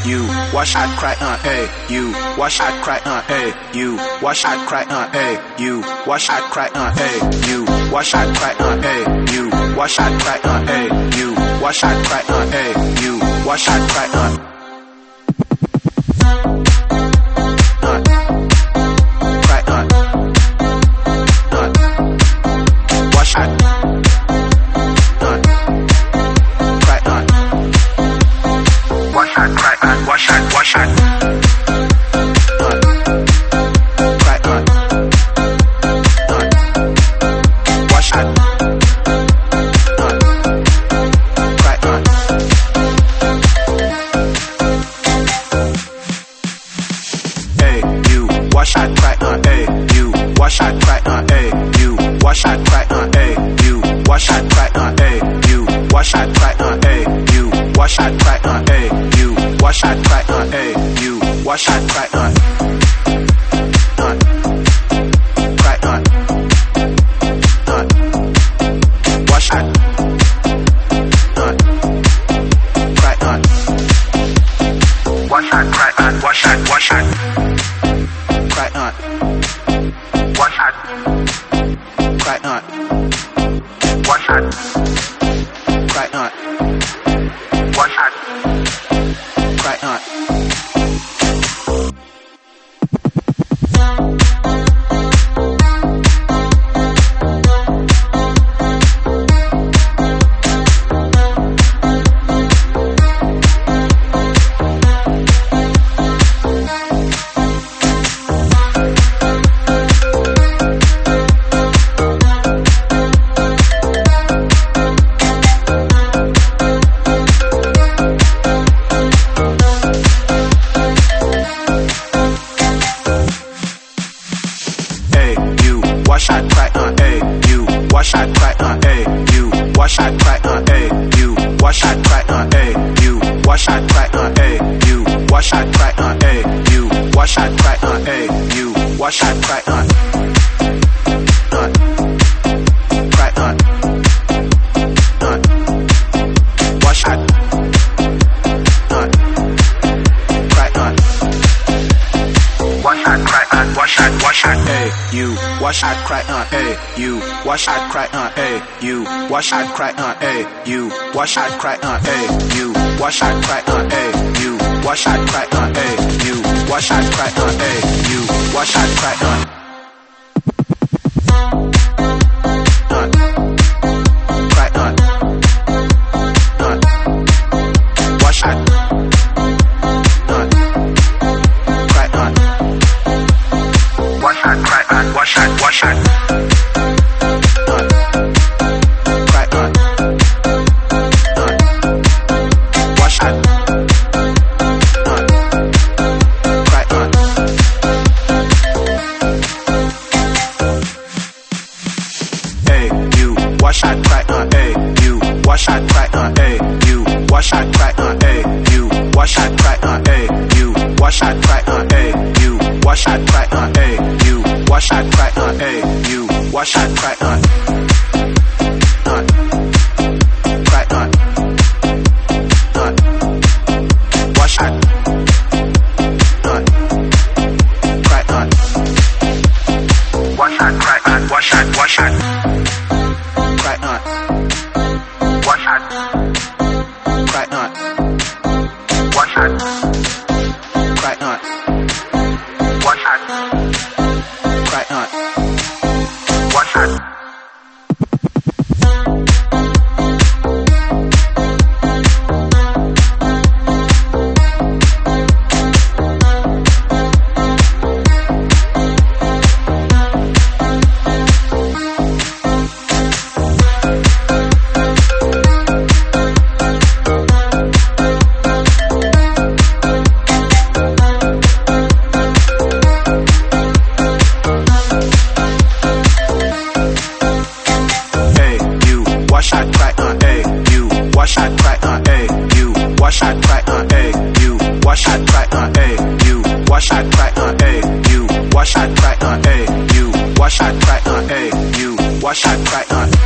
you wash out cry you wash out cry you wash out cry you wash out cry you wash out cry you wash out cry you wash out cry you wash out cry wash out. Wash out, cry you wash out, cry you wash out, cry you wash out, cry you wash out, cry you wash out, cry you wash out, cry you wash out, cry wash out, wash out, cry wash out, wash out. Wash out, cry wash out, cry wash out, cry wash out, cry you wash out, cry you wash out, cry you wash out, cry you wash out, cry you wash out, cry you wash out, cry you wash out, cry wash out, wash out, cry wash out, wash out, you wash out, cry you wash out, cry you wash out, cry you wash out, cry you wash out, cry you wash out, cry you wash out, cry you wash out, cry wash out, wash out, cry wash out, wash out, cry wash out, cry you wash out, cry you wash out, cry you wash out, cry you wash out, cry you wash out, cry you wash out, cry you wash out, cry you wash out, cry wash out, wash out, cry wash out, wash out, cry wash out, cry wash out, cry wash out, cry wash out. Wash out, cry you wash out, cry you wash out, cry you wash out, cry you wash out, cry you wash out, cry you wash out, cry you wash out, cry